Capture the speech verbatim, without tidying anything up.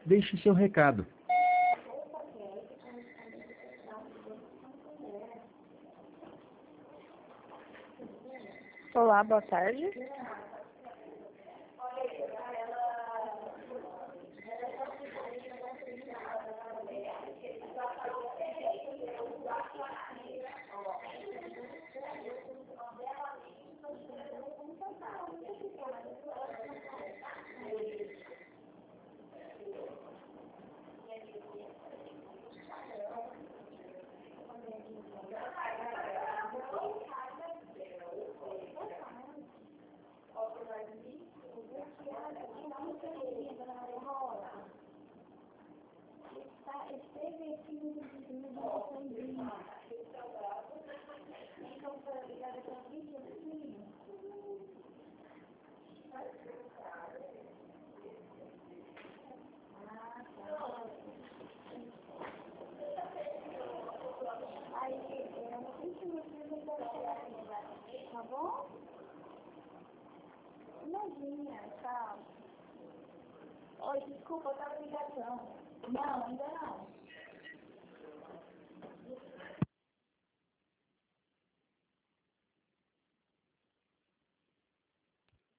Deixe seu recado. Olá, boa tarde. Tá bom? Imagina, tchau. Oi, desculpa, eu tava ligação. Não, ainda não.